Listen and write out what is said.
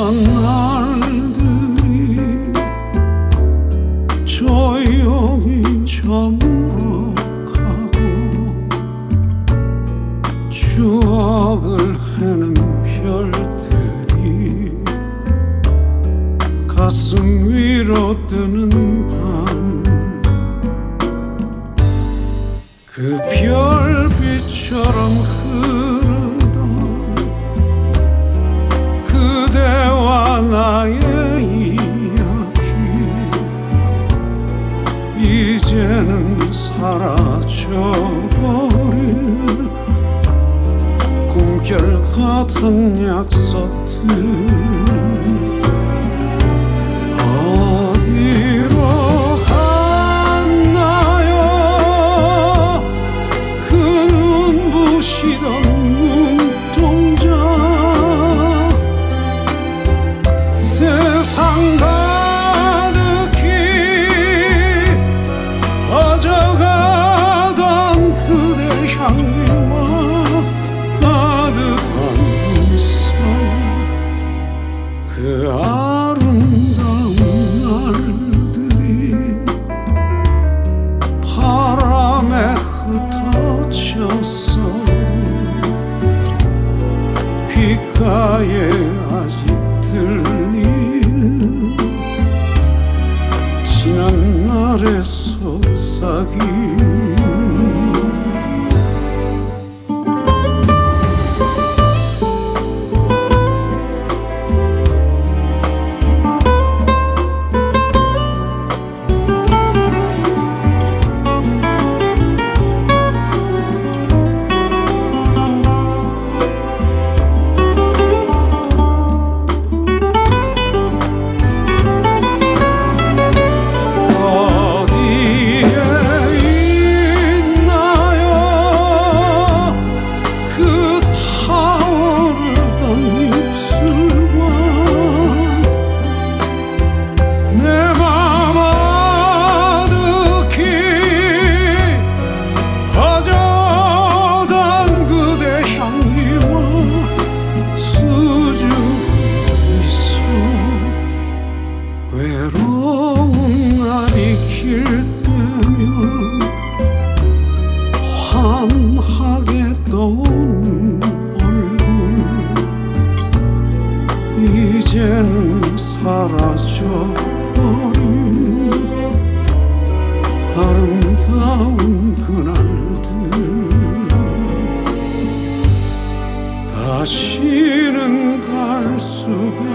있던 날들이 조용히 저물어가고 추억을 해는 별들이 가슴 위로 뜨는 밤 그 별빛처럼 흐르던 그대와 나의 이야기 이제는 사라져버린 꿈결 같은 약속들 시던 눈동자 세상 가득히 퍼져가던 그대 향기와 따뜻한 눈썹 그 아름다운 날들이 바람에 흩어졌어 귓가에 아직 들리는 지난 날의 속삭임 외로운 날이 길 때면 환하게 떠오는 얼굴 이제는 사라져버린 아름다운 그날들 다시는 갈 수가